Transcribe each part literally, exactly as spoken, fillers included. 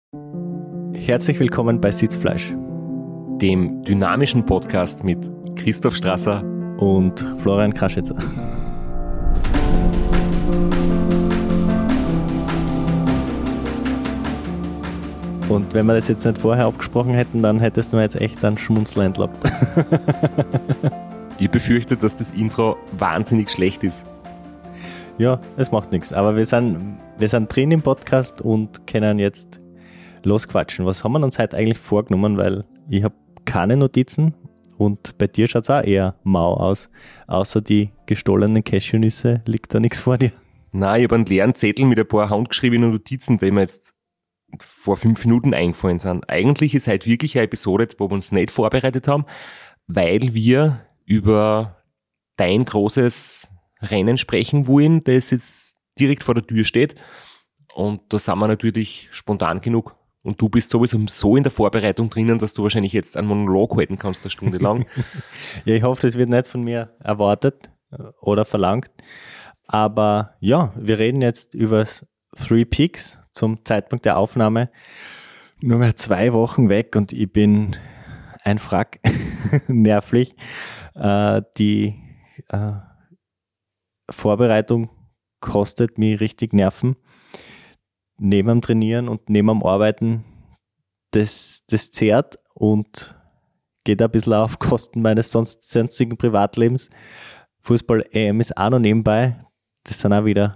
Herzlich willkommen bei Sitzfleisch, dem dynamischen Podcast mit Christoph Strasser und Florian Kraschitzer. Und wenn wir das jetzt nicht vorher abgesprochen hätten, dann hättest du mir jetzt echt einen Schmunzler entlockt. Ich befürchte, dass das Intro wahnsinnig schlecht ist. Ja, es macht nichts. Aber wir sind, wir sind drin im Podcast und können jetzt losquatschen. Was haben wir uns heute eigentlich vorgenommen? Weil ich habe keine Notizen und bei dir schaut es auch eher mau aus. Außer die gestohlenen Cashewnüsse liegt da nichts vor dir. Nein, ich habe einen leeren Zettel mit ein paar handgeschriebenen Notizen, die mir jetzt vor fünf Minuten eingefallen sind. Eigentlich ist heute wirklich eine Episode, wo wir uns nicht vorbereitet haben, weil wir über dein großes Rennen sprechen wollen, das jetzt direkt vor der Tür steht. Und da sind wir natürlich spontan genug. Und du bist sowieso so in der Vorbereitung drinnen, dass du wahrscheinlich jetzt einen Monolog halten kannst, eine Stunde lang. Ja, ich hoffe, das wird nicht von mir erwartet oder verlangt. Aber ja, wir reden jetzt über Three Peaks zum Zeitpunkt der Aufnahme. Nur mehr zwei Wochen weg und ich bin ein Frack, nervlich. Äh, die äh, Vorbereitung kostet mich richtig Nerven. Neben dem Trainieren und neben dem Arbeiten, das, das zehrt und geht ein bisschen auf Kosten meines sonst sonstigen Privatlebens. Fußball-E M ist auch noch nebenbei. Das sind auch wieder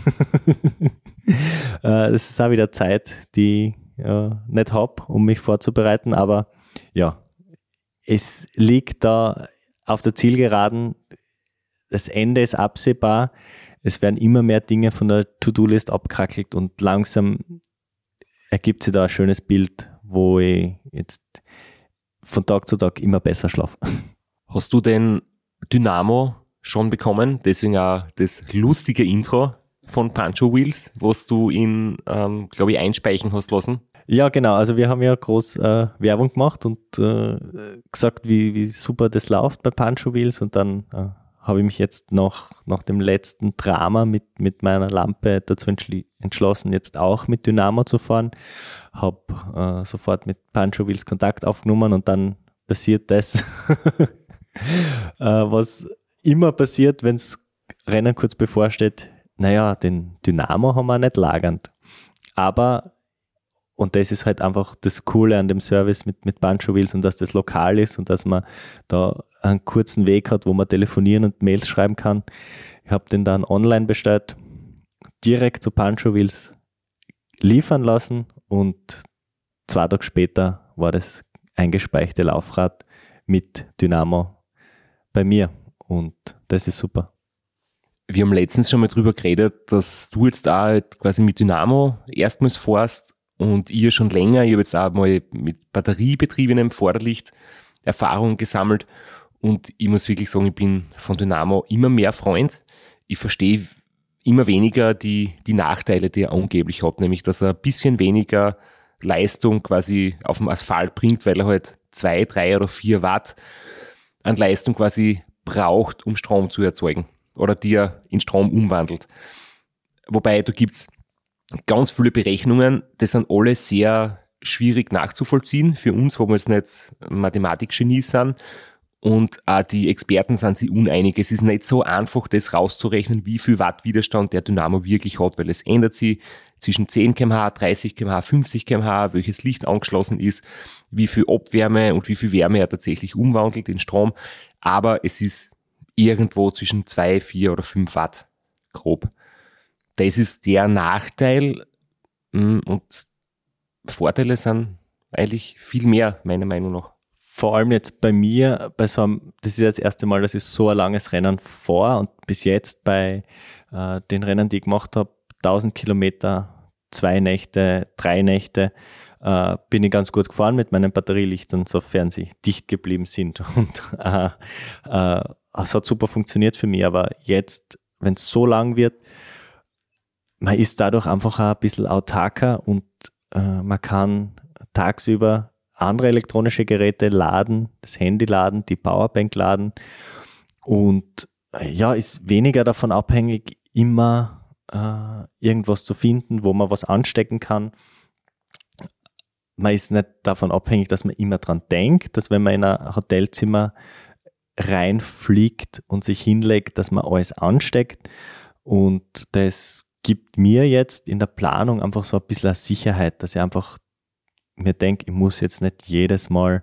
das ist auch wieder Zeit, die ich äh, nicht habe, um mich vorzubereiten, aber ja, es liegt da auf der Zielgeraden, das Ende ist absehbar. Es werden immer mehr Dinge von der To-Do-List abgekrackelt und langsam ergibt sich da ein schönes Bild, wo ich jetzt von Tag zu Tag immer besser schlafe. Hast du den Dynamo schon bekommen? Deswegen auch das lustige Intro von Pancho Wheels, was du in, ähm, glaube ich, einspeichen hast lassen. Ja, genau. Also wir haben ja groß äh, Werbung gemacht und äh, gesagt, wie, wie super das läuft bei Pancho Wheels und dann äh, habe ich mich jetzt noch nach dem letzten Drama mit, mit meiner Lampe dazu entschli- entschlossen, jetzt auch mit Dynamo zu fahren. Habe äh, sofort mit Pancho Wheels Kontakt aufgenommen und dann passiert das, äh, was immer passiert, wenn das Rennen kurz bevorsteht. Naja, den Dynamo haben wir nicht lagernd. Aber, und das ist halt einfach das Coole an dem Service mit, mit Pancho Wheels und dass das lokal ist und dass man da einen kurzen Weg hat, wo man telefonieren und Mails schreiben kann. Ich habe den dann online bestellt, direkt zu Pancho Wheels liefern lassen und zwei Tage später war das eingespeichte Laufrad mit Dynamo bei mir und das ist super. Wir haben letztens schon mal drüber geredet, dass du jetzt auch halt quasi mit Dynamo erstmals fährst und ihr schon länger. Ich habe jetzt auch mal mit batteriebetriebenem Vorderlicht Erfahrung gesammelt. Und ich muss wirklich sagen, ich bin von Dynamo immer mehr Freund. Ich verstehe immer weniger die, die Nachteile, die er angeblich hat, nämlich dass er ein bisschen weniger Leistung quasi auf dem Asphalt bringt, weil er halt zwei, drei oder vier Watt an Leistung quasi braucht, um Strom zu erzeugen oder die er in Strom umwandelt. Wobei da gibt's ganz viele Berechnungen, die sind alle sehr schwierig nachzuvollziehen für uns, wo wir jetzt nicht Mathematikgenies sind. Und auch die Experten sind sich uneinig. Es ist nicht so einfach, das rauszurechnen, wie viel Watt Widerstand der Dynamo wirklich hat, weil es ändert sich zwischen zehn Kilometer pro Stunde, dreißig Kilometer pro Stunde, fünfzig Kilometer pro Stunde, welches Licht angeschlossen ist, wie viel Abwärme und wie viel Wärme er tatsächlich umwandelt in Strom. Aber es ist irgendwo zwischen zwei, vier oder fünf Watt grob. Das ist der Nachteil und Vorteile sind eigentlich viel mehr, meiner Meinung nach. Vor allem jetzt bei mir, bei so einem, das ist ja das erste Mal, dass ich so ein langes Rennen fahre und bis jetzt bei äh, den Rennen, die ich gemacht habe, tausend Kilometer, zwei Nächte, drei Nächte, äh, bin ich ganz gut gefahren mit meinen Batterielichtern, sofern sie dicht geblieben sind. Und äh, äh, es hat super funktioniert für mich, aber jetzt, wenn es so lang wird, man ist dadurch einfach auch ein bisschen autarker und äh, man kann tagsüber andere elektronische Geräte laden, das Handy laden, die Powerbank laden und ja, ist weniger davon abhängig, immer äh, irgendwas zu finden, wo man was anstecken kann. man ist nicht davon abhängig, dass man immer dran denkt, dass wenn man in ein Hotelzimmer reinfliegt und sich hinlegt, dass man alles ansteckt. Und das gibt mir jetzt in der Planung einfach so ein bisschen eine Sicherheit, dass ich einfach mir denke, ich muss jetzt nicht jedes Mal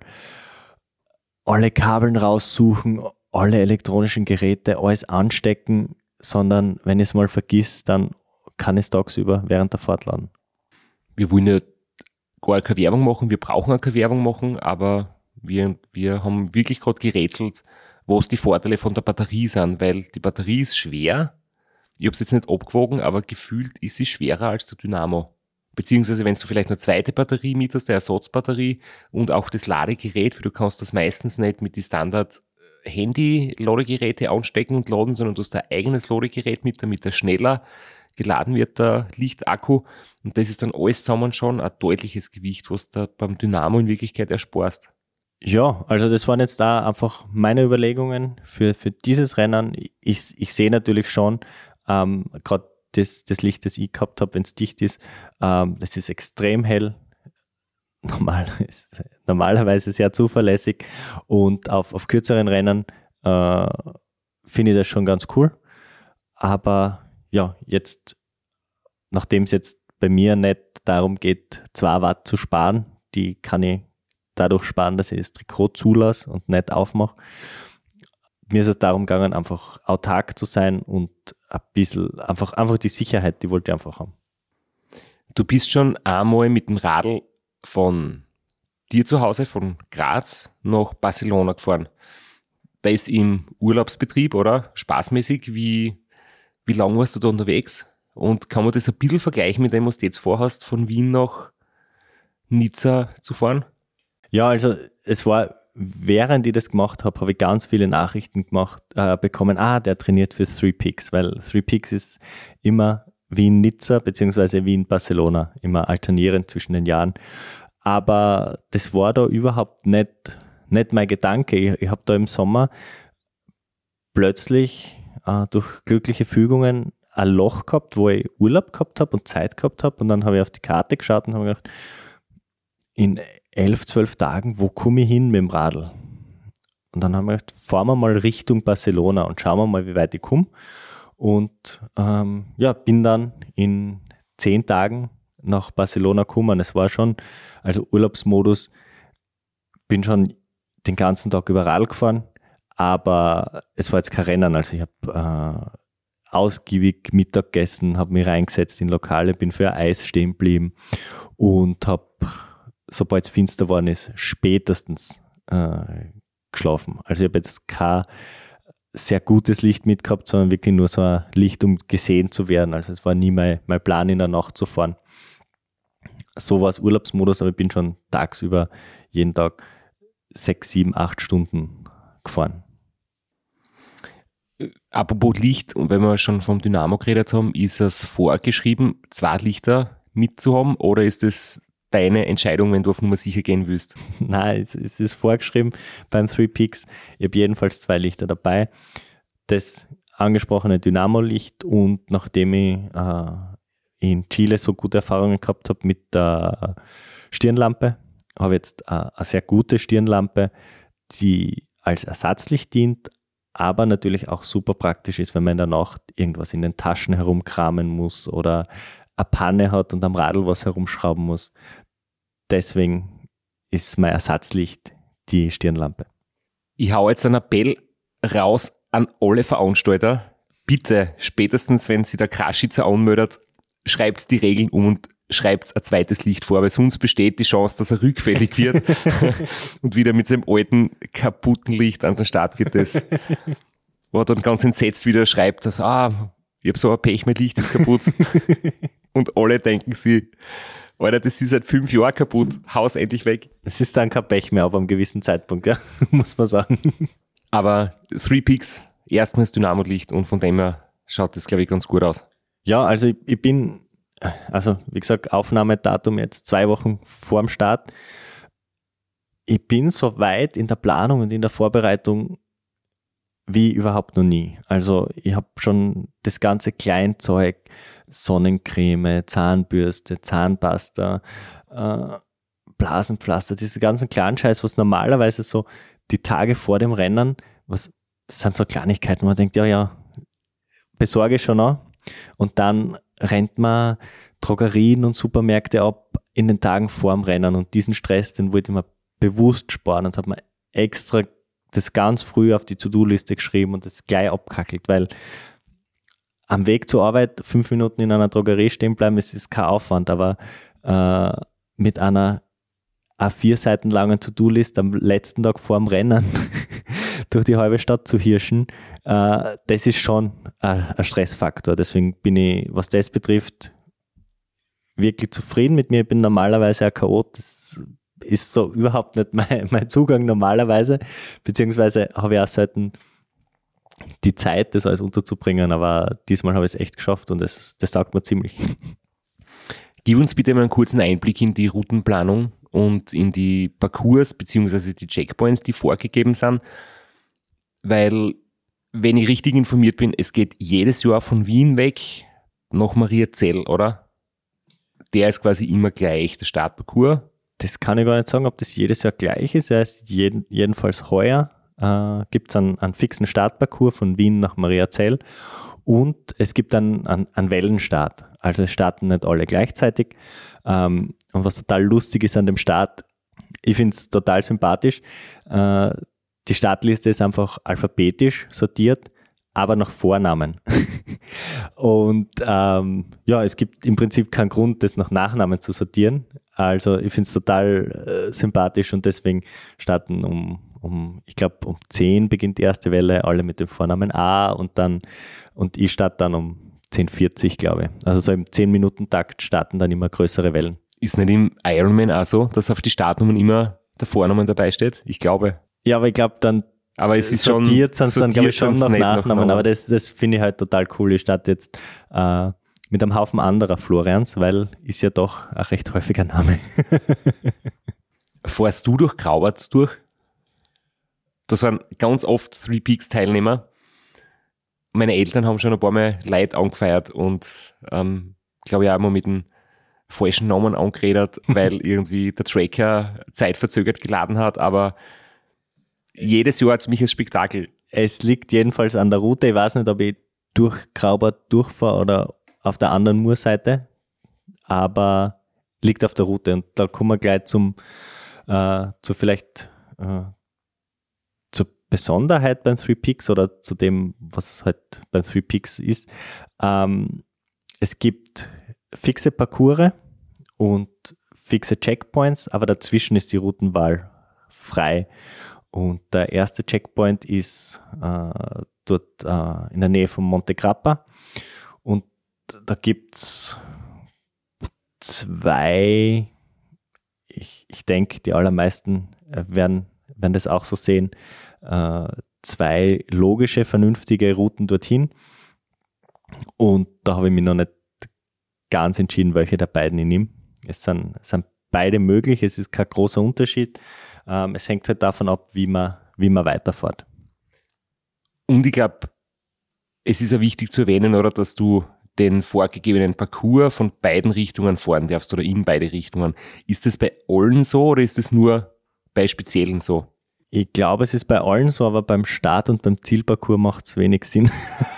alle Kabeln raussuchen, alle elektronischen Geräte, alles anstecken, sondern wenn ich es mal vergiss, dann kann ich es tagsüber während der Fahrt laden. Wir wollen ja gar keine Werbung machen, wir brauchen auch keine Werbung machen, aber wir, wir haben wirklich gerade gerätselt, was die Vorteile von der Batterie sind, weil die Batterie ist schwer. Ich habe es jetzt nicht abgewogen, aber gefühlt ist sie schwerer als der Dynamo. Beziehungsweise wenn du vielleicht eine zweite Batterie mit hast, der Ersatzbatterie und auch das Ladegerät, weil du kannst das meistens nicht mit die Standard Handy-Ladegeräte anstecken und laden, sondern du hast ein eigenes Ladegerät mit, damit der schneller geladen wird, der Lichtakku. Und das ist dann alles zusammen schon ein deutliches Gewicht, was du beim Dynamo in Wirklichkeit ersparst. Ja, also das waren jetzt da einfach meine Überlegungen für, für dieses Rennen. Ich, ich sehe natürlich schon, ähm, gerade das, das Licht, das ich gehabt habe, wenn es dicht ist, ähm, das ist extrem hell. Normal, normalerweise sehr zuverlässig. Und auf, auf kürzeren Rennen äh, finde ich das schon ganz cool. Aber ja, jetzt, nachdem es jetzt bei mir nicht darum geht, zwei Watt zu sparen, die kann ich dadurch sparen, dass ich das Trikot zulasse und nicht aufmache. Mir ist es darum gegangen, einfach autark zu sein und ein bisschen, einfach, einfach die Sicherheit, die wollte ich einfach haben. Du bist schon einmal mit dem Radl von dir zu Hause, von Graz nach Barcelona gefahren. Da ist im Urlaubsbetrieb, oder? Spaßmäßig. Wie, wie lange warst du da unterwegs? Und kann man das ein bisschen vergleichen mit dem, was du jetzt vorhast, von Wien nach Nizza zu fahren? Ja, also es war, während ich das gemacht habe, habe ich ganz viele Nachrichten gemacht, äh, bekommen, ah, der trainiert für Three Peaks, weil Three Peaks ist immer Wien-Nizza beziehungsweise Wien-Barcelona, immer alternierend zwischen den Jahren. Aber das war da überhaupt nicht, nicht mein Gedanke. Ich, ich habe da im Sommer plötzlich äh, durch glückliche Fügungen ein Loch gehabt, wo ich Urlaub gehabt habe und Zeit gehabt habe. Und dann habe ich auf die Karte geschaut und habe gedacht, in elf, zwölf Tagen, wo komme ich hin mit dem Radl? Und dann haben wir gedacht, fahren wir mal Richtung Barcelona und schauen wir mal, wie weit ich komme. Und ähm, ja, bin dann in zehn Tagen nach Barcelona gekommen. Es war schon, also Urlaubsmodus, bin schon den ganzen Tag über Radl gefahren, aber es war jetzt kein Rennen. Also ich habe äh, ausgiebig Mittag gegessen, habe mich reingesetzt in Lokale, bin für ein Eis stehen geblieben und habe, sobald es finster geworden ist, spätestens äh, geschlafen. Also ich habe jetzt kein sehr gutes Licht mitgehabt, sondern wirklich nur so ein Licht, um gesehen zu werden. Also es war nie mein, mein Plan, in der Nacht zu fahren. So war es Urlaubsmodus, aber ich bin schon tagsüber jeden Tag sechs, sieben, acht Stunden gefahren. Apropos Licht, und wenn wir schon vom Dynamo geredet haben, ist es vorgeschrieben, zwei Lichter mitzuhaben, oder ist das deine Entscheidung, wenn du auf Nummer sicher gehen willst? Nein, es, es ist vorgeschrieben beim Three Peaks. Ich habe jedenfalls zwei Lichter dabei. Das angesprochene Dynamo-Licht, und nachdem ich äh, in Chile so gute Erfahrungen gehabt habe mit der Stirnlampe, habe ich jetzt äh, eine sehr gute Stirnlampe, die als Ersatzlicht dient, aber natürlich auch super praktisch ist, wenn man in der Nacht irgendwas in den Taschen herumkramen muss oder eine Panne hat und am Radl was herumschrauben muss. Deswegen ist mein Ersatzlicht die Stirnlampe. Ich hau jetzt einen Appell raus an alle Veranstalter. Bitte, spätestens wenn sich der Kraschitzer anmeldet, schreibt die Regeln um und schreibt ein zweites Licht vor, weil sonst besteht die Chance, dass er rückfällig wird und wieder mit seinem alten, kaputten Licht an den Start geht. Das war dann ganz entsetzt wieder, schreibt, dass, ah, ich habe so ein Pech, mein Licht ist kaputt. Und alle denken sich, Alter, das ist seit fünf Jahren kaputt, haus endlich weg. Es ist dann kein Pech mehr ab einem gewissen Zeitpunkt, ja, muss man sagen. Aber Three Peaks, erstmals Dynamo-Licht, und von dem her schaut das, glaube ich, ganz gut aus. Ja, also ich, ich bin, also wie gesagt, Aufnahmedatum jetzt zwei Wochen vor dem Start. Ich bin so weit in der Planung und in der Vorbereitung wie überhaupt noch nie. Also ich habe schon das ganze Kleinzeug, Sonnencreme, Zahnbürste, Zahnpasta, äh, Nasenpflaster, diese ganzen kleinen Scheiß, was normalerweise so die Tage vor dem Rennen, was das sind so Kleinigkeiten, man denkt, ja, ja, besorge ich schon noch. Und dann rennt man Drogerien und Supermärkte ab in den Tagen vor dem Rennen und diesen Stress, den wollte ich mir bewusst sparen und habe mir extra das ganz früh auf die To-Do-Liste geschrieben und das gleich abkackelt, weil am Weg zur Arbeit fünf Minuten in einer Drogerie stehen bleiben, es ist kein Aufwand, aber äh, mit einer A vier Seiten langen To-Do-List am letzten Tag vor dem Rennen durch die halbe Stadt zu hirschen, äh, das ist schon ein, ein Stressfaktor. Deswegen bin ich, was das betrifft, wirklich zufrieden mit mir. Ich bin normalerweise ein Chaot. Das ist so überhaupt nicht mein, mein Zugang normalerweise, beziehungsweise habe ich auch selten die Zeit, das alles unterzubringen, aber diesmal habe ich es echt geschafft und das, das taugt mir ziemlich. Gib uns bitte mal einen kurzen Einblick in die Routenplanung und in die Parcours bzw. die Checkpoints, die vorgegeben sind, weil, wenn ich richtig informiert bin, es geht jedes Jahr von Wien weg nach Mariazell, oder? Der ist quasi immer gleich, der Startparcours. Das kann ich gar nicht sagen, ob das jedes Jahr gleich ist. Er ist jeden, jedenfalls heuer äh, gibt es einen, einen fixen Startparcours von Wien nach Mariazell und es gibt einen, einen, einen Wellenstart. Also es starten nicht alle gleichzeitig. Ähm, und was total lustig ist an dem Start, ich finde es total sympathisch, äh, die Startliste ist einfach alphabetisch sortiert, aber nach Vornamen. Und ähm, ja, es gibt im Prinzip keinen Grund, das nach Nachnamen zu sortieren. Also ich finde es total äh, sympathisch und deswegen starten um, um ich glaube um zehn beginnt die erste Welle, alle mit dem Vornamen A und dann und ich starte dann um zehn Uhr vierzig, glaube ich. Also so im zehn-Minuten-Takt starten dann immer größere Wellen. Ist nicht im Ironman auch so, dass auf die Startnummern immer der Vornamen dabei steht? Ich glaube. Ja, aber ich glaube dann, aber es ist sortiert sind es dann, glaube ich, schon noch Nachnamen. Nachnamen. Aber das, das finde ich halt total cool. Ich starte jetzt äh, mit einem Haufen anderer Florians, weil ist ja doch ein recht häufiger Name. Fährst du durch Graubart durch? Das waren ganz oft Three Peaks Teilnehmer. Meine Eltern haben schon ein paar Mal Leute angefeiert und ähm, glaube ich auch mal mit dem falschen Namen angeredet, weil irgendwie der Tracker zeitverzögert geladen hat, aber jedes Jahr hat es mich als Spektakel. Es liegt jedenfalls an der Route. Ich weiß nicht, ob ich durch Graubart durchfahre oder auf der anderen Murseite, aber liegt auf der Route. Und da kommen wir gleich zum, äh, zu vielleicht äh, zur Besonderheit beim Three Peaks oder zu dem, was halt beim Three Peaks ist. Ähm, es gibt fixe Parcours und fixe Checkpoints, aber dazwischen ist die Routenwahl frei. Und der erste Checkpoint ist äh, dort äh, in der Nähe von Monte Grappa. Und da gibt es zwei, ich, ich denke, die allermeisten werden, werden das auch so sehen, äh, zwei logische, vernünftige Routen dorthin. Und da habe ich mich noch nicht ganz entschieden, welche der beiden ich nehme. Es sind, es sind beide möglich, es ist kein großer Unterschied. Ähm, es hängt halt davon ab, wie man, wie man weiterfährt. Und ich glaube, es ist ja wichtig zu erwähnen, oder, dass du den vorgegebenen Parcours von beiden Richtungen fahren darfst oder in beide Richtungen. Ist das bei allen so oder ist das nur bei Speziellen so? Ich glaube, es ist bei allen so, aber beim Start- und beim Zielparcours macht es wenig Sinn.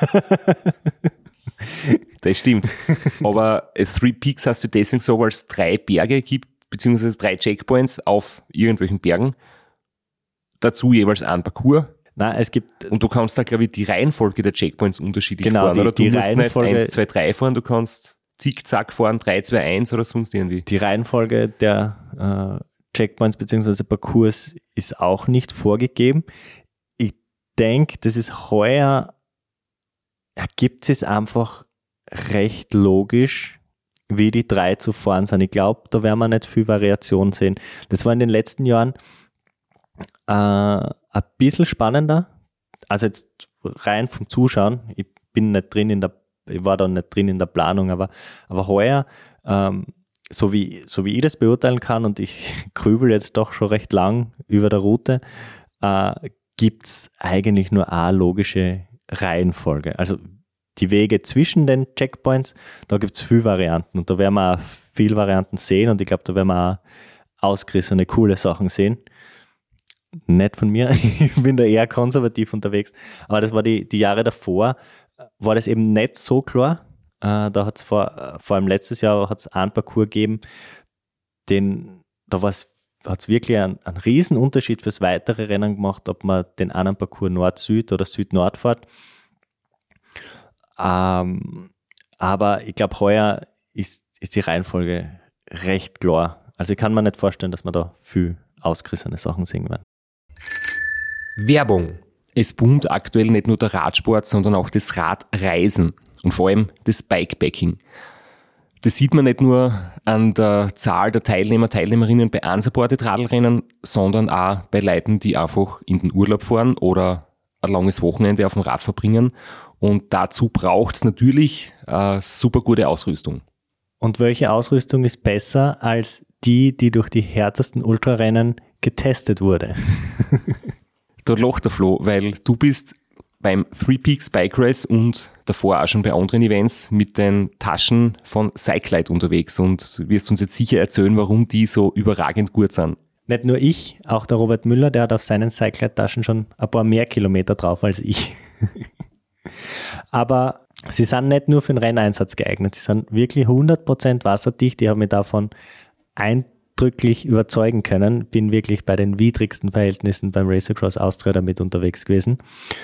Das stimmt. Aber Three Peaks hast du deswegen so, weil es drei Berge gibt, beziehungsweise drei Checkpoints auf irgendwelchen Bergen. Dazu jeweils ein Parcours. Nein, es gibt. Und du kannst da, glaube ich, die Reihenfolge der Checkpoints unterschiedlich genau, fahren. Die, oder du die musst Reihenfolge, nicht eins, zwei, drei fahren, du kannst zickzack fahren, drei, zwei, eins oder sonst irgendwie. Die Reihenfolge der äh, Checkpoints bzw. Parcours ist auch nicht vorgegeben. Ich denke, das ist heuer, ergibt es einfach recht logisch, wie die drei zu fahren sind. Ich glaube, da werden wir nicht viel Variation sehen. Das war in den letzten Jahren äh, ein bisschen spannender. Also jetzt rein vom Zuschauen. Ich bin nicht drin in der, ich war da nicht drin in der Planung, aber, aber heuer, ähm, so wie, so wie ich das beurteilen kann und ich grübel jetzt doch schon recht lang über der Route, äh, gibt es eigentlich nur eine logische Reihenfolge. Also die Wege zwischen den Checkpoints, da gibt es viele Varianten und da werden wir auch viele Varianten sehen und ich glaube, da werden wir auch ausgerissene, coole Sachen sehen. Nicht von mir, ich bin da eher konservativ unterwegs, aber das war die, die Jahre davor, war das eben nicht so klar. Äh, da hat es vor, vor allem letztes Jahr hat's einen Parcours gegeben, den, da hat es wirklich einen, einen riesen Unterschied fürs weitere Rennen gemacht, ob man den einen Parcours Nord-Süd oder Süd-Nord fährt. Ähm, aber ich glaube, heuer ist, ist die Reihenfolge recht klar. Also ich kann mir nicht vorstellen, dass man da viel ausgerissene Sachen sehen werden. Werbung. Es boomt aktuell nicht nur der Radsport, sondern auch das Radreisen und vor allem das Bikepacking. Das sieht man nicht nur an der Zahl der Teilnehmer, Teilnehmerinnen bei unsupported Radlrennen, sondern auch bei Leuten, die einfach in den Urlaub fahren oder ein langes Wochenende auf dem Rad verbringen. Und dazu braucht es natürlich äh, super gute Ausrüstung. Und welche Ausrüstung ist besser als die, die durch die härtesten Ultrarennen getestet wurde? Da lacht der Flo, weil du bist beim Three Peaks Bike Race und davor auch schon bei anderen Events mit den Taschen von Cyclite unterwegs und wirst uns jetzt sicher erzählen, warum die so überragend gut sind. Nicht nur ich, auch der Robert Müller, der hat auf seinen Cyclite-Taschen schon ein paar mehr Kilometer drauf als ich. Aber sie sind nicht nur für den Renneinsatz geeignet, sie sind wirklich hundert Prozent wasserdicht. Ich habe mich davon eindrücklich überzeugen können. Bin wirklich bei den widrigsten Verhältnissen beim Race Across Austria damit unterwegs gewesen.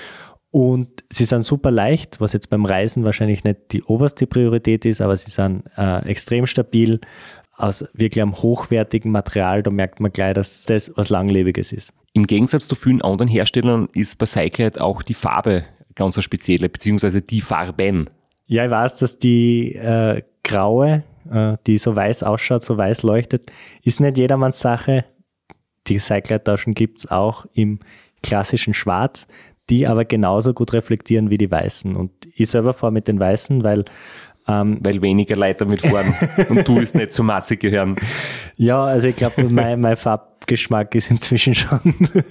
Und sie sind super leicht, was jetzt beim Reisen wahrscheinlich nicht die oberste Priorität ist, aber sie sind äh, extrem stabil, aus wirklich einem hochwertigen Material. Da merkt man gleich, dass das was Langlebiges ist. Im Gegensatz zu vielen anderen Herstellern ist bei Cyclite auch die Farbe ganz eine spezielle, beziehungsweise die Farben. Ja, ich weiß, dass die äh, graue, äh, die so weiß ausschaut, so weiß leuchtet, ist nicht jedermanns Sache. Die Cyclite-Taschen gibt es auch im klassischen Schwarz, die aber genauso gut reflektieren wie die weißen. Und ich selber fahre mit den weißen, weil ähm, weil weniger Leute damit fahren und du ist nicht zur Masse gehören. Ja, also ich glaube, mein, mein Farbgeschmack ist inzwischen schon,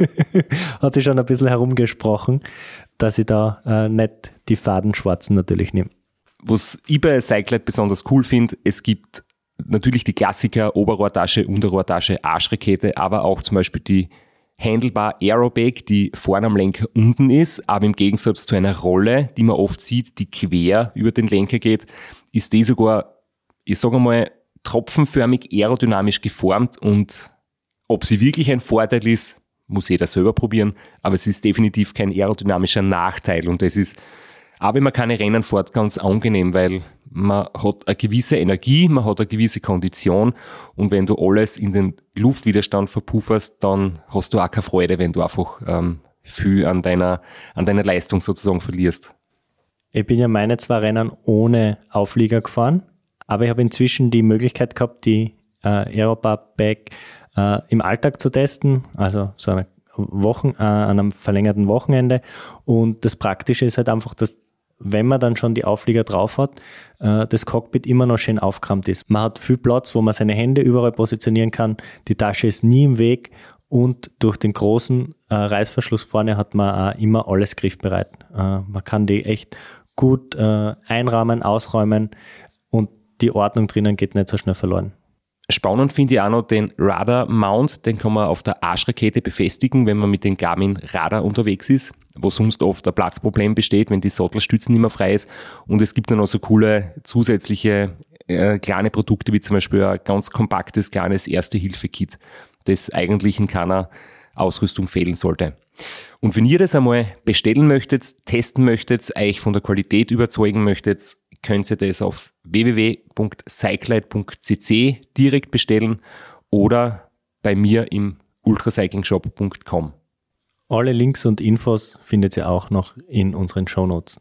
hat sich schon ein bisschen herumgesprochen, dass ich da äh, nicht die fadenschwarzen natürlich nehme. Was ich bei Cyclite besonders cool finde, es gibt natürlich die Klassiker Oberrohrtasche, Unterrohrtasche, Arschrakete, aber auch zum Beispiel die Handlebar Aerobag, die vorne am Lenker unten ist, aber im Gegensatz zu einer Rolle, die man oft sieht, die quer über den Lenker geht, ist die sogar, ich sage mal, tropfenförmig aerodynamisch geformt und ob sie wirklich ein Vorteil ist, muss jeder selber probieren, aber es ist definitiv kein aerodynamischer Nachteil und das ist, auch wenn man keine Rennen fährt, ganz angenehm, weil man hat eine gewisse Energie, man hat eine gewisse Kondition und wenn du alles in den Luftwiderstand verpufferst, dann hast du auch keine Freude, wenn du einfach ähm, viel an deiner, an deiner Leistung sozusagen verlierst. Ich bin ja meine zwei Rennen ohne Auflieger gefahren, aber ich habe inzwischen die Möglichkeit gehabt, die äh, Aerobag äh, im Alltag zu testen, also so eine Wochen, äh, an einem verlängerten Wochenende und das Praktische ist halt einfach, dass wenn man dann schon die Auflieger drauf hat, äh, das Cockpit immer noch schön aufgeräumt ist. Man hat viel Platz, wo man seine Hände überall positionieren kann. Die Tasche ist nie im Weg und durch den großen äh, Reißverschluss vorne hat man auch immer alles griffbereit. Äh, man kann die echt gut äh, einrahmen, ausräumen und die Ordnung drinnen geht nicht so schnell verloren. Spannend finde ich auch noch den Radar-Mount, den kann man auf der Arschrakete befestigen, wenn man mit den Garmin Radar unterwegs ist, wo sonst oft ein Platzproblem besteht, wenn die Sattelstütze nicht mehr frei ist. Und es gibt dann auch so coole zusätzliche äh, kleine Produkte, wie zum Beispiel ein ganz kompaktes, kleines Erste-Hilfe-Kit, das eigentlich in keiner Ausrüstung fehlen sollte. Und wenn ihr das einmal bestellen möchtet, testen möchtet, euch von der Qualität überzeugen möchtet, könnt ihr das auf w w w punkt cyclite punkt c c direkt bestellen oder bei mir im ultracyclingshop punkt com. Alle Links und Infos findet ihr auch noch in unseren Shownotes.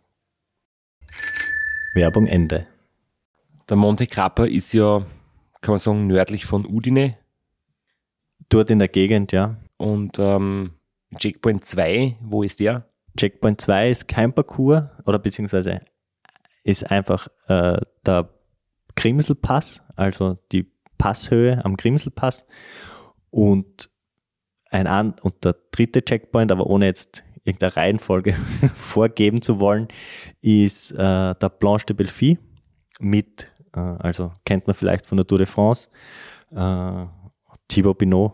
Werbung Ende. Der Monte Grappa ist ja, kann man sagen, nördlich von Udine. Dort in der Gegend, ja. Und ähm, Checkpoint zwei, wo ist der? Checkpoint zwei ist kein Parcours oder beziehungsweise ist einfach äh, der Grimselpass, also die Passhöhe am Grimselpass und ein an und der dritte Checkpoint, aber ohne jetzt irgendeine Reihenfolge vorgeben zu wollen, ist äh, der Planche de Belfi mit, äh, also kennt man vielleicht von der Tour de France, äh, Thibaut Pinot.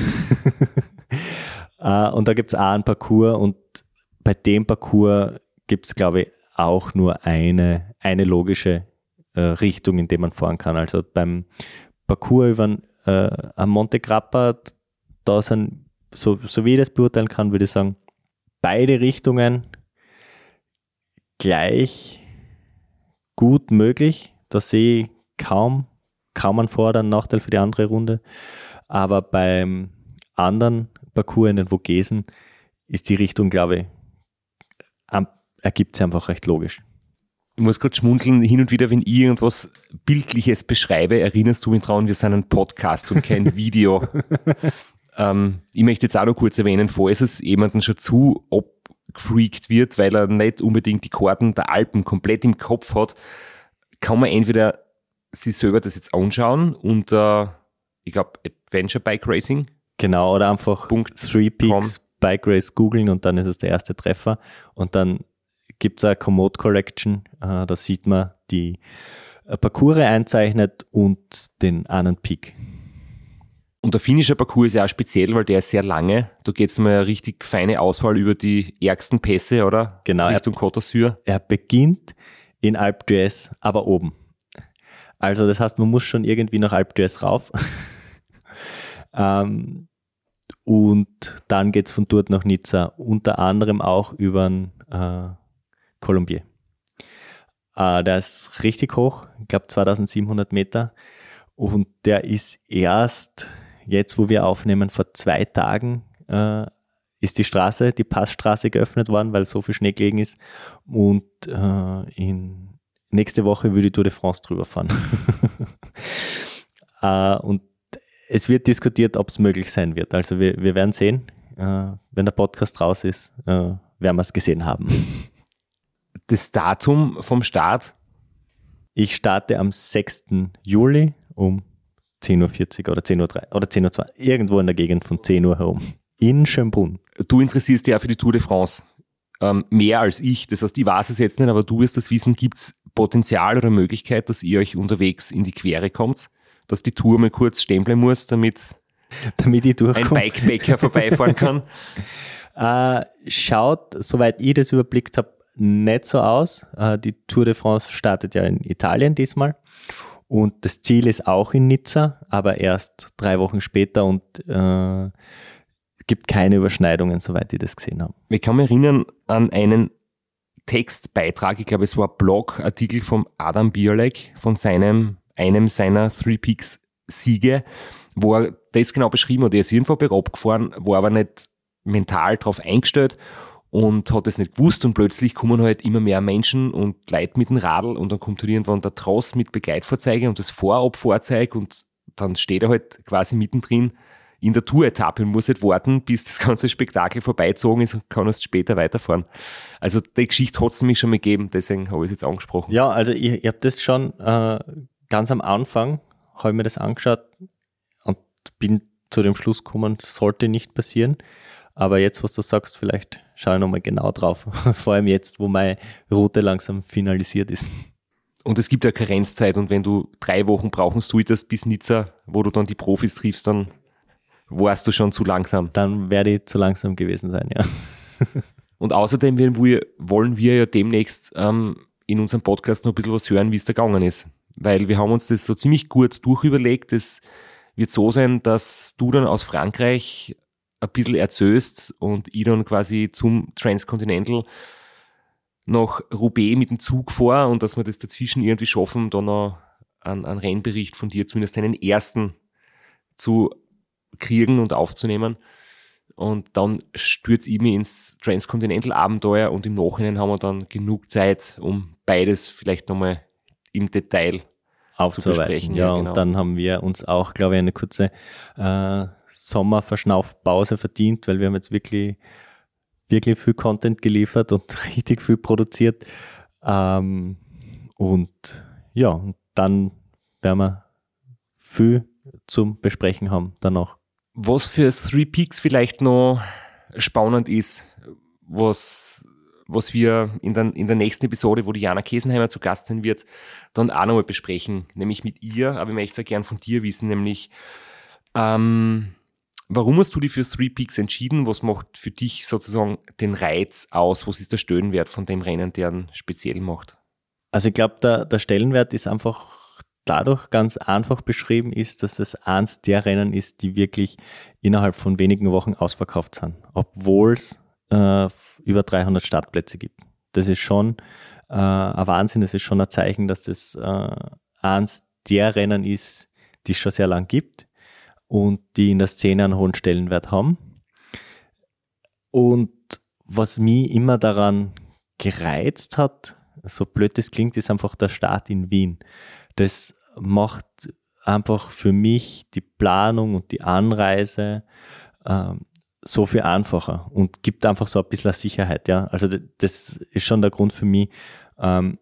uh, und da gibt es auch einen Parcours und bei dem Parcours gibt es, glaube ich, auch nur eine, eine logische äh, Richtung, in der man fahren kann. Also beim Parcours über äh, am Monte Grappa, da sind, so, so wie ich das beurteilen kann, würde ich sagen, beide Richtungen gleich gut möglich. Da sehe ich kaum, kaum einen Vor- oder einen Nachteil für die andere Runde. Aber beim anderen Parcours in den Vogesen ist die Richtung, glaube ich, am, ergibt sich einfach recht logisch. Ich muss gerade schmunzeln, hin und wieder, wenn ich irgendwas Bildliches beschreibe, erinnerst du mich dran, wir sind ein Podcast und kein Video. ähm, ich möchte jetzt auch noch kurz erwähnen, falls es jemanden schon zu abgefreakt wird, weil er nicht unbedingt die Karten der Alpen komplett im Kopf hat, kann man entweder sich selber das jetzt anschauen unter, ich glaube, Adventure Bike Racing. Genau, oder einfach Three Peaks Bike Race googeln und dann ist es der erste Treffer. Und dann gibt es eine Komoot Collection, äh, da sieht man die äh, Parcours einzeichnet und den einen Peak. Und der finnische Parcours ist ja auch speziell, weil der ist sehr lange. Da geht es mal eine richtig feine Auswahl über die ärgsten Pässe, oder? Genau. Richtung Côte d'Azur. Er beginnt in Alpe d'Huez, aber oben. Also das heißt, man muss schon irgendwie nach Alpe d'Huez rauf. ähm, und dann geht es von dort nach Nizza, unter anderem auch über den äh, Colombier. Äh, der ist richtig hoch, ich glaube zweitausendsiebenhundert Meter. Und der ist erst, jetzt wo wir aufnehmen, vor zwei Tagen äh, ist die Straße, die Passstraße geöffnet worden, weil so viel Schnee gelegen ist. Und äh, in nächste Woche würde ich Tour de France drüber fahren. äh, und es wird diskutiert, ob es möglich sein wird. Also wir, wir werden sehen. Äh, wenn der Podcast raus ist, äh, werden wir es gesehen haben. Das Datum vom Start? Ich starte am sechsten Juli um zehn Uhr vierzig oder zehn Uhr drei oder zehn Uhr zwei, irgendwo in der Gegend von zehn Uhr herum. In Schönbrunn. Du interessierst dich ja für die Tour de France ähm, mehr als ich. Das heißt, ich weiß es jetzt nicht, aber du wirst das wissen. Gibt es Potenzial oder Möglichkeit, dass ihr euch unterwegs in die Quere kommt? Dass die Tour mal kurz stempeln muss, damit, damit ich ein Bikebäcker vorbeifahren kann? äh, schaut, soweit ich das überblickt habe, nicht so aus. Äh, die Tour de France startet ja in Italien diesmal. Und das Ziel ist auch in Nizza, aber erst drei Wochen später und äh, gibt keine Überschneidungen, soweit ich das gesehen habe. Ich kann mich erinnern an einen Textbeitrag, ich glaube es war ein Blogartikel von Adam Bialek, von seinem, einem seiner Three Peaks Siege, wo er das genau beschrieben hat. Er ist irgendwo bergab gefahren, war aber nicht mental darauf eingestellt und hat es nicht gewusst und plötzlich kommen halt immer mehr Menschen und Leute mit dem Radl und dann kommt halt irgendwann der Tross mit Begleitfahrzeuge und das Vorabfahrzeug und dann steht er halt quasi mittendrin in der Tour-Etappe und muss halt warten, bis das ganze Spektakel vorbeizogen ist und kann erst später weiterfahren. Also die Geschichte hat es nämlich schon mal gegeben, deswegen habe ich es jetzt angesprochen. Ja, also ich, ich habe das schon äh, ganz am Anfang, habe ich mir das angeschaut und bin zu dem Schluss gekommen, das sollte nicht passieren. Aber jetzt, was du sagst, vielleicht schaue ich nochmal genau drauf. Vor allem jetzt, wo meine Route langsam finalisiert ist. Und es gibt ja Karenzzeit und wenn du drei Wochen brauchen solltest bis Nizza, wo du dann die Profis triffst, dann warst du schon zu langsam. Dann werde ich zu langsam gewesen sein, ja. Und außerdem wollen wir, wollen wir ja demnächst ähm, in unserem Podcast noch ein bisschen was hören, wie es da gegangen ist. Weil wir haben uns das so ziemlich gut durchüberlegt. Es wird so sein, dass du dann aus Frankreich ein bisschen erzählst und ich dann quasi zum Transcontinental nach Roubaix mit dem Zug fahre und dass wir das dazwischen irgendwie schaffen, dann noch einen, einen Rennbericht von dir, zumindest einen ersten, zu kriegen und aufzunehmen. Und dann stürze ich mich ins Transcontinental-Abenteuer und im Nachhinein haben wir dann genug Zeit, um beides vielleicht nochmal im Detail zu besprechen. Ja, ja, genau. Und dann haben wir uns auch, glaube ich, eine kurze äh, Sommerverschnaufpause verdient, weil wir haben jetzt wirklich, wirklich viel Content geliefert und richtig viel produziert. Ähm, und ja, und dann werden wir viel zum Besprechen haben danach. Was für Three Peaks vielleicht noch spannend ist, was, was wir in der, in der nächsten Episode, wo die Jana Kesenheimer zu Gast sein wird, dann auch nochmal besprechen, nämlich mit ihr, aber ich möchte es ja gern von dir wissen, nämlich Ähm, warum hast du dich für Three Peaks entschieden? Was macht für dich sozusagen den Reiz aus? Was ist der Stellenwert von dem Rennen, der ihn speziell macht? Also ich glaube, der, der Stellenwert ist einfach dadurch ganz einfach beschrieben ist, dass es eins der Rennen ist, die wirklich innerhalb von wenigen Wochen ausverkauft sind, obwohl es äh, über dreihundert Startplätze gibt. Das ist schon äh, ein Wahnsinn, das ist schon ein Zeichen, dass das äh, eins der Rennen ist, die es schon sehr lang gibt und die in der Szene einen hohen Stellenwert haben. Und was mich immer daran gereizt hat, so blöd das klingt, ist einfach der Start in Wien. Das macht einfach für mich die Planung und die Anreise ähm, so viel einfacher und gibt einfach so ein bisschen Sicherheit. Ja? Also das ist schon der Grund für mich. Ähm,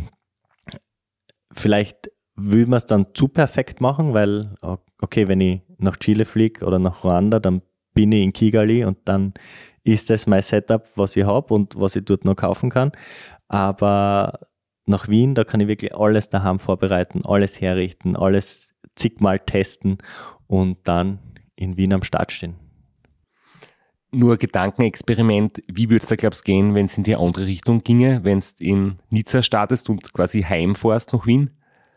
vielleicht will man es dann zu perfekt machen, weil, okay, wenn ich nach Chile fliege oder nach Ruanda, dann bin ich in Kigali und dann ist das mein Setup, was ich habe und was ich dort noch kaufen kann. Aber nach Wien, da kann ich wirklich alles daheim vorbereiten, alles herrichten, alles zigmal testen und dann in Wien am Start stehen. Nur ein Gedankenexperiment, wie würde es da, glaubst du, gehen, wenn es in die andere Richtung ginge, wenn es in Nizza startest und quasi heimfährst nach Wien?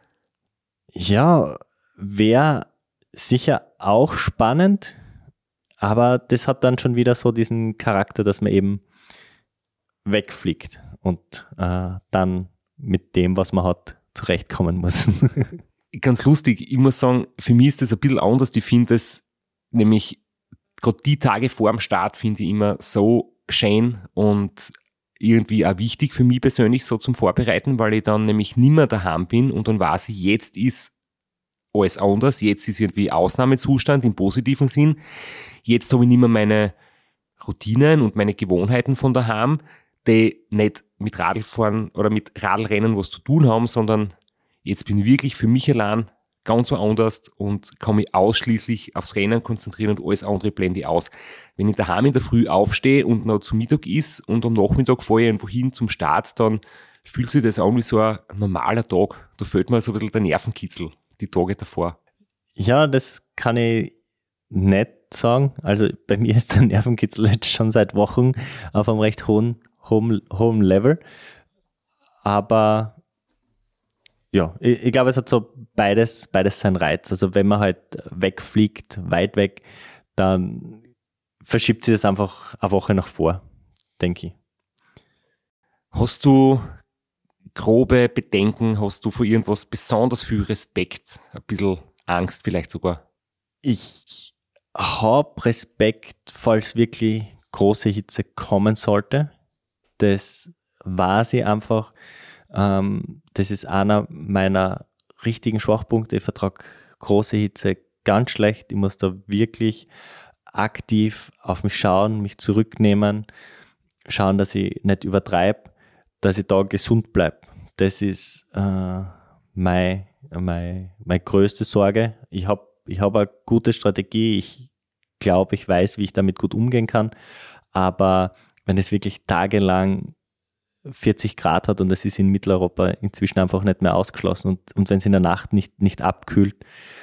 Ja, wäre sicher auch spannend, aber das hat dann schon wieder so diesen Charakter, dass man eben wegfliegt und äh, dann mit dem, was man hat, zurechtkommen muss. Ganz lustig, ich muss sagen, für mich ist das ein bisschen anders. Ich finde es nämlich gerade die Tage vor dem Start finde ich immer so schön und irgendwie auch wichtig für mich persönlich so zum Vorbereiten, weil ich dann nämlich nimmer daheim bin und dann weiß ich, jetzt ist alles anders, jetzt ist irgendwie Ausnahmezustand im positiven Sinn. Jetzt habe ich nicht mehr meine Routinen und meine Gewohnheiten von daheim, die nicht mit Radlfahren oder mit Radlrennen was zu tun haben, sondern jetzt bin ich wirklich für mich allein ganz woanders und kann mich ausschließlich aufs Rennen konzentrieren und alles andere blende ich aus. Wenn ich daheim in der Früh aufstehe und noch zu Mittag ist und am Nachmittag fahre ich irgendwo hin zum Start, dann fühlt sich das an wie so ein normaler Tag. Da fehlt mir so ein bisschen der Nervenkitzel, die Tage davor. Ja, das kann ich nicht sagen. Also bei mir ist der Nervenkitzel jetzt schon seit Wochen auf einem recht hohen, hohen, hohen Level. Aber ja, ich, ich glaube, es hat so beides, beides seinen Reiz. Also wenn man halt wegfliegt, weit weg, dann verschiebt sich das einfach eine Woche nach vor, denke ich. Hast du grobe Bedenken? Hast du vor irgendwas besonders viel Respekt? Ein bisschen Angst vielleicht sogar? Ich habe Respekt, falls wirklich große Hitze kommen sollte. Das weiß ich einfach. Ähm, das ist einer meiner richtigen Schwachpunkte. Ich vertrage große Hitze ganz schlecht. Ich muss da wirklich aktiv auf mich schauen, mich zurücknehmen, schauen, dass ich nicht übertreibe, dass ich da gesund bleibe. Das ist äh, meine, meine, meine größte Sorge. Ich habe ich hab eine gute Strategie. Ich glaube, ich weiß, wie ich damit gut umgehen kann. Aber wenn es wirklich tagelang vierzig Grad hat und das ist in Mitteleuropa inzwischen einfach nicht mehr ausgeschlossen und, und wenn es in der Nacht nicht, nicht abkühlt,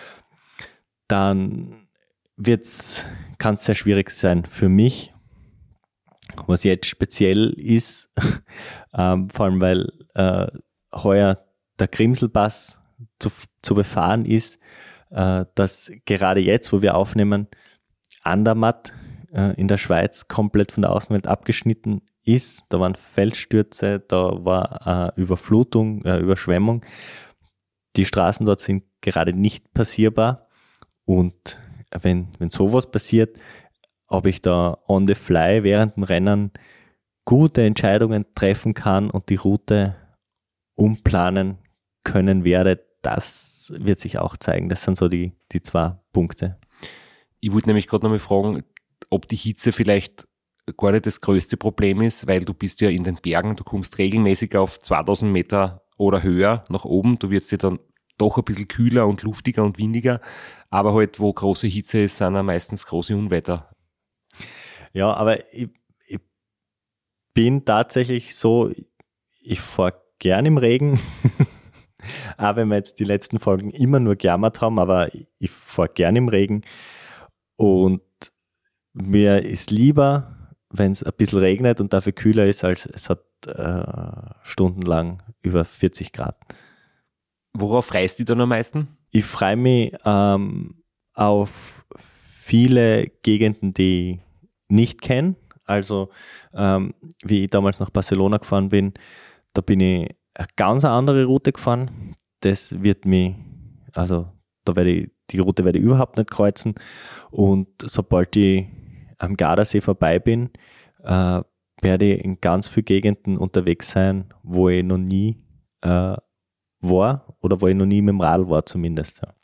dann wird's, kann es sehr schwierig sein für mich. Was jetzt speziell ist, ähm, vor allem weil äh, heuer der Grimselpass zu, zu befahren ist, äh, dass gerade jetzt, wo wir aufnehmen, Andermatt äh, in der Schweiz komplett von der Außenwelt abgeschnitten ist. Da waren Felsstürze, da war äh, Überflutung, äh, Überschwemmung. Die Straßen dort sind gerade nicht passierbar und wenn, wenn sowas passiert, ob ich da on the fly während dem Rennen gute Entscheidungen treffen kann und die Route umplanen können werde, das wird sich auch zeigen. Das sind so die, die zwei Punkte. Ich wollte nämlich gerade noch mal fragen, ob die Hitze vielleicht gar nicht das größte Problem ist, weil du bist ja in den Bergen, du kommst regelmäßig auf zweitausend Meter oder höher nach oben, du wirst dir dann doch ein bisschen kühler und luftiger und windiger, aber halt, wo große Hitze ist, sind ja meistens große Unwetter. Ja, aber ich, ich bin tatsächlich so, ich fahre gern im Regen, Auch wenn wir jetzt die letzten Folgen immer nur gejammert haben, aber ich, ich fahre gern im Regen. Und mir ist lieber, wenn es ein bisschen regnet und dafür kühler ist, als es hat äh, stundenlang über vierzig Grad. Worauf freust du dann am meisten? Ich freue mich ähm, auf viele Gegenden, die ich nicht kenne. Also ähm, wie ich damals nach Barcelona gefahren bin, da bin ich eine ganz andere Route gefahren. Das wird mich, also da werde ich, die Route werde ich überhaupt nicht kreuzen. Und sobald ich am Gardasee vorbei bin, äh, werde ich in ganz vielen Gegenden unterwegs sein, wo ich noch nie äh, war oder wo ich noch nie mit dem Radl war zumindest. Ja.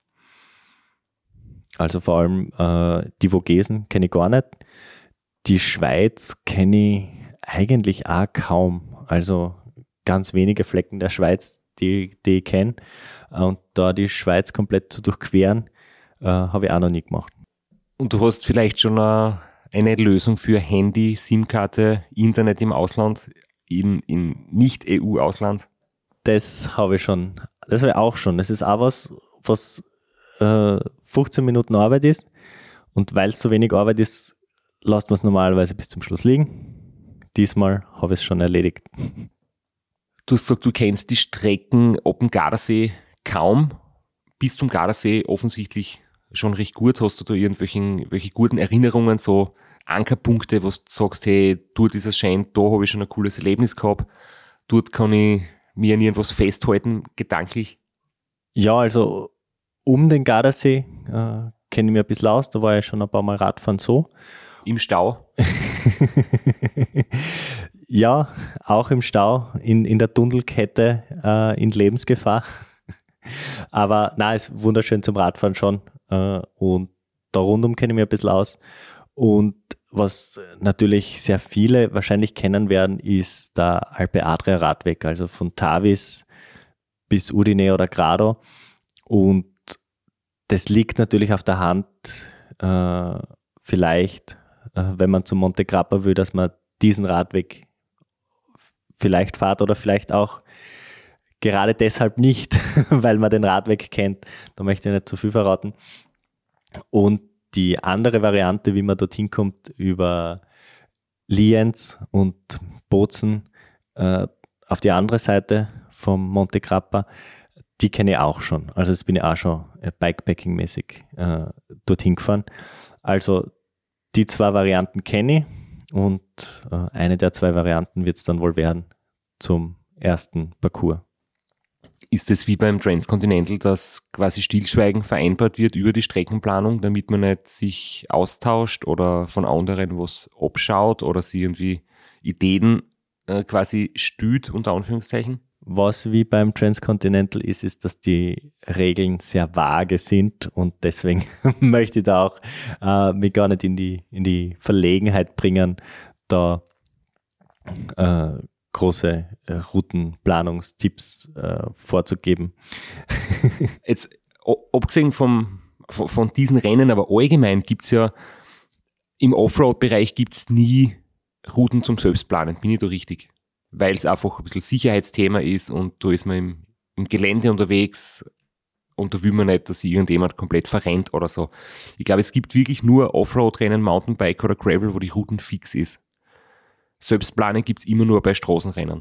Also vor allem äh, die Vogesen kenne ich gar nicht. Die Schweiz kenne ich eigentlich auch kaum. Also ganz wenige Flecken der Schweiz, die, die ich kenne. Und da die Schweiz komplett zu durchqueren, äh, habe ich auch noch nie gemacht. Und du hast vielleicht schon eine, eine Lösung für Handy, SIM-Karte, Internet im Ausland, in, in Nicht-E U-Ausland? Das habe ich schon. Das habe ich auch schon. Das ist auch was, was äh, fünfzehn Minuten Arbeit ist. Und weil es so wenig Arbeit ist, lässt man es normalerweise bis zum Schluss liegen. Diesmal habe ich es schon erledigt. Du hast gesagt, du kennst die Strecken ab dem Gardasee kaum. Bis zum Gardasee offensichtlich schon recht gut. Hast du da irgendwelche welche guten Erinnerungen, so Ankerpunkte, wo du sagst, hey, dort ist es schön, da habe ich schon ein cooles Erlebnis gehabt. Dort kann ich mir an irgendwas festhalten, gedanklich? Ja, also um den Gardasee äh, kenne ich mich ein bisschen aus. Da war ich schon ein paar Mal Radfahren so. Im Stau? Ja, auch im Stau, in, in der Tunnelkette, äh, in Lebensgefahr. Aber nein, ist wunderschön zum Radfahren schon. Äh, und da rundum kenne ich mich ein bisschen aus. Und was natürlich sehr viele wahrscheinlich kennen werden, ist der Alpe Adria Radweg, also von Tavis bis Udine oder Grado. Und das liegt natürlich auf der Hand, äh, vielleicht, äh, wenn man zum Monte Grappa will, dass man diesen Radweg vielleicht fahrt oder vielleicht auch gerade deshalb nicht, weil man den Radweg kennt. Da möchte ich nicht zu viel verraten. Und die andere Variante, wie man dorthin kommt, über Lienz und Bozen äh, auf die andere Seite vom Monte Grappa, die kenne ich auch schon. Also jetzt bin ich auch schon Bikepacking-mäßig äh, dorthin gefahren. Also die zwei Varianten kenne ich und äh, eine der zwei Varianten wird es dann wohl werden zum ersten Parcours. Ist es wie beim Transcontinental, dass quasi Stillschweigen vereinbart wird über die Streckenplanung, damit man nicht sich austauscht oder von anderen was abschaut oder sie irgendwie Ideen äh, quasi stüt, unter Anführungszeichen? Was wie beim Transcontinental ist, ist, dass die Regeln sehr vage sind und deswegen möchte ich da auch äh, mich gar nicht in die, in die Verlegenheit bringen, da äh, große äh, Routenplanungstipps äh, vorzugeben. Jetzt, abgesehen vom, von, von diesen Rennen, aber allgemein gibt es ja im Offroad-Bereich gibt's nie Routen zum Selbstplanen, bin ich da richtig? Weil es einfach ein bisschen Sicherheitsthema ist und da ist man im, im Gelände unterwegs und da will man nicht, dass sich irgendjemand komplett verrennt oder so. Ich glaube, es gibt wirklich nur Offroad-Rennen, Mountainbike oder Gravel, wo die Routen fix ist. Selbstplanen gibt es immer nur bei Straßenrennen.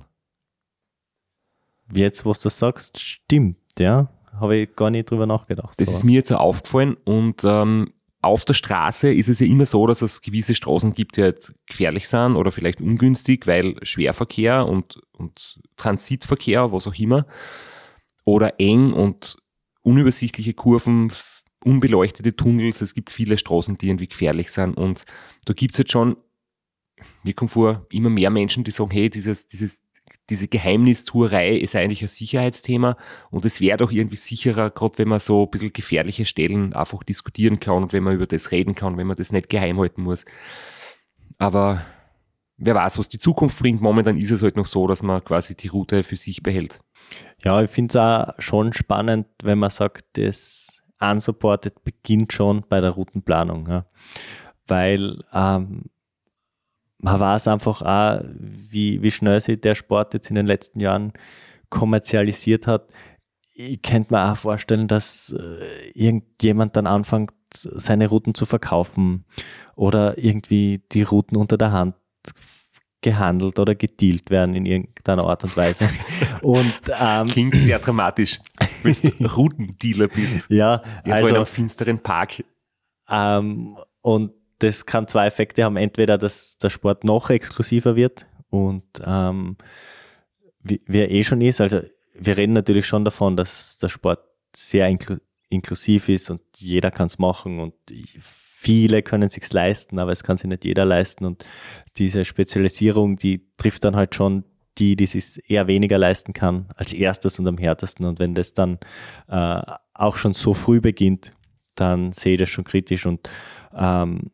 Jetzt, was du sagst, stimmt, ja. Habe ich gar nicht drüber nachgedacht. Das so. ist mir jetzt so aufgefallen und ähm, auf der Straße ist es ja immer so, dass es gewisse Straßen gibt, die halt gefährlich sind oder vielleicht ungünstig, weil Schwerverkehr und, und Transitverkehr, was auch immer, oder eng und unübersichtliche Kurven, unbeleuchtete Tunnels, es gibt viele Straßen, die irgendwie gefährlich sind und da gibt es jetzt schon, mir kommt vor, immer mehr Menschen, die sagen, hey, dieses, dieses, diese Geheimnistuerei ist eigentlich ein Sicherheitsthema und es wäre doch irgendwie sicherer, gerade wenn man so ein bisschen gefährliche Stellen einfach diskutieren kann und wenn man über das reden kann, wenn man das nicht geheim halten muss. Aber wer weiß, was die Zukunft bringt. Momentan ist es halt noch so, dass man quasi die Route für sich behält. Ja, ich finde es auch schon spannend, wenn man sagt, das Unsupported beginnt schon bei der Routenplanung. Ja. Weil ähm, man weiß einfach auch, wie, wie schnell sich der Sport jetzt in den letzten Jahren kommerzialisiert hat. ich könnte mir auch vorstellen, dass äh, irgendjemand dann anfängt, seine Routen zu verkaufen oder irgendwie die Routen unter der Hand gehandelt oder gedealt werden in irgendeiner Art und Weise. Und, ähm, klingt sehr dramatisch, wenn du Routendealer bist. Ja, irgendwo also in einem finsteren Park. Ähm, und das kann zwei Effekte haben. Entweder, dass der Sport noch exklusiver wird und ähm, wie, wie er eh schon ist. Also wir reden natürlich schon davon, dass der Sport sehr inklu- inklusiv ist und jeder kann es machen und viele können sich's leisten, aber es kann sich nicht jeder leisten. Und diese Spezialisierung, die trifft dann halt schon die, die es eher weniger leisten kann, als erstes und am härtesten. Und wenn das dann äh, auch schon so früh beginnt, dann sehe ich das schon kritisch. Und ähm,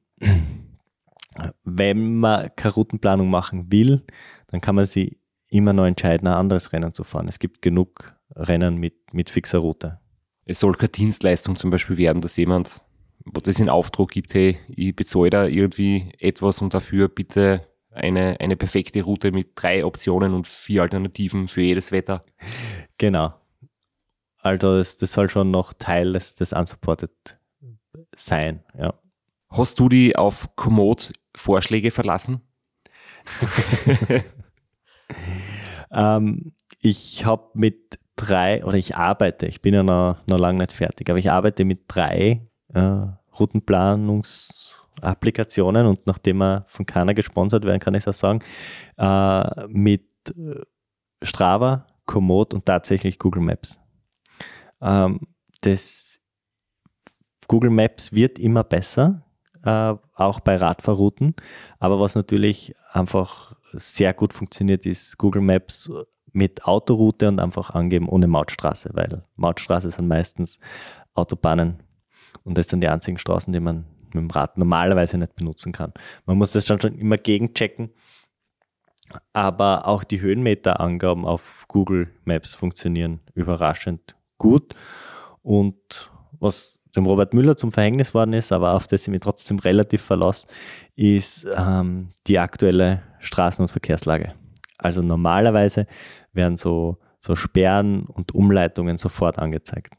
wenn man keine Routenplanung machen will, dann kann man sich immer noch entscheiden, ein anderes Rennen zu fahren. Es gibt genug Rennen mit, mit fixer Route. Es soll keine Dienstleistung zum Beispiel werden, dass jemand, wo das in Auftrag gibt, hey, ich bezahle da irgendwie etwas und dafür bitte eine, eine perfekte Route mit drei Optionen und vier Alternativen für jedes Wetter. Genau. Also das, das soll schon noch Teil des, des Unsupported sein, ja. Hast du die auf Komoot-Vorschläge verlassen? ähm, ich habe mit drei, oder ich arbeite, ich bin ja noch, noch lange nicht fertig, aber ich arbeite mit drei äh, Routenplanungsapplikationen und nachdem wir von keiner gesponsert werden, kann ich es auch sagen, äh, mit Strava, Komoot und tatsächlich Google Maps. Ähm, das Google Maps wird immer besser, äh, auch bei Radfahrrouten, aber was natürlich einfach sehr gut funktioniert, ist Google Maps mit Autoroute und einfach angeben ohne Mautstraße, weil Mautstraße sind meistens Autobahnen und das sind die einzigen Straßen, die man mit dem Rad normalerweise nicht benutzen kann. Man muss das dann schon immer gegenchecken, aber auch die Höhenmeterangaben auf Google Maps funktionieren überraschend gut. Und was dem Robert Müller zum Verhängnis worden ist, aber auf das ich mich trotzdem relativ verlasse, ist ähm, die aktuelle Straßen- und Verkehrslage. Also normalerweise werden so, so Sperren und Umleitungen sofort angezeigt.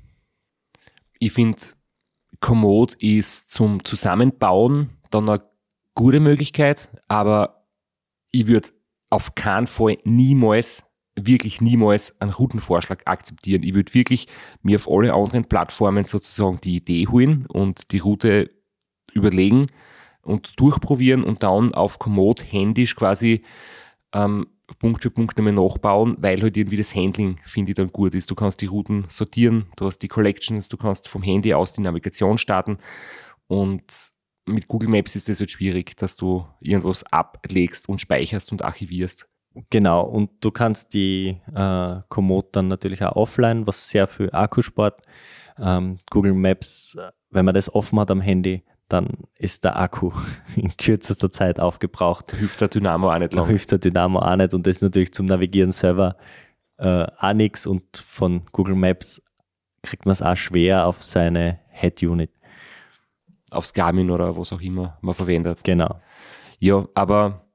Ich finde, Komoot ist zum Zusammenbauen dann eine gute Möglichkeit, aber ich würde auf keinen Fall niemals, wirklich niemals einen Routenvorschlag akzeptieren. Ich würde wirklich mir auf alle anderen Plattformen sozusagen die Idee holen und die Route überlegen und durchprobieren und dann auf Komoot händisch quasi ähm, Punkt für Punkt nochmal nachbauen, weil halt irgendwie das Handling, finde ich, dann gut ist. Du kannst die Routen sortieren, du hast die Collections, du kannst vom Handy aus die Navigation starten und mit Google Maps ist das halt schwierig, dass du irgendwas ablegst und speicherst und archivierst. Genau, und du kannst die äh, Komoot dann natürlich auch offline, was sehr viel Akkuspart. Ähm, Google Maps, wenn man das offen hat am Handy, dann ist der Akku in kürzester Zeit aufgebraucht. Da hilft der Dynamo auch nicht lang. Da hilft der Dynamo auch nicht und das ist natürlich zum Navigieren selber äh, auch nichts und von Google Maps kriegt man es auch schwer auf seine Head-Unit. Aufs Garmin oder was auch immer man verwendet. Genau. Ja, aber